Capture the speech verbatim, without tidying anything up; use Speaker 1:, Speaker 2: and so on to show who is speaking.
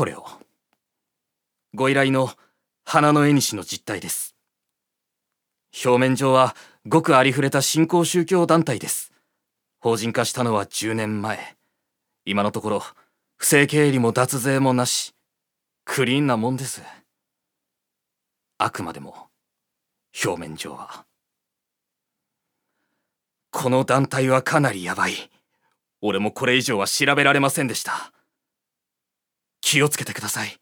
Speaker 1: これを。ご依頼の花の縁の実態です。表面上はごくありふれた新興宗教団体です。法人化したのはじゅうねんまえ。今のところ不正経理も脱税もなし、クリーンなもんです。あくまでも表面上は。この団体はかなりヤバい。俺もこれ以上は調べられませんでした。気をつけてください。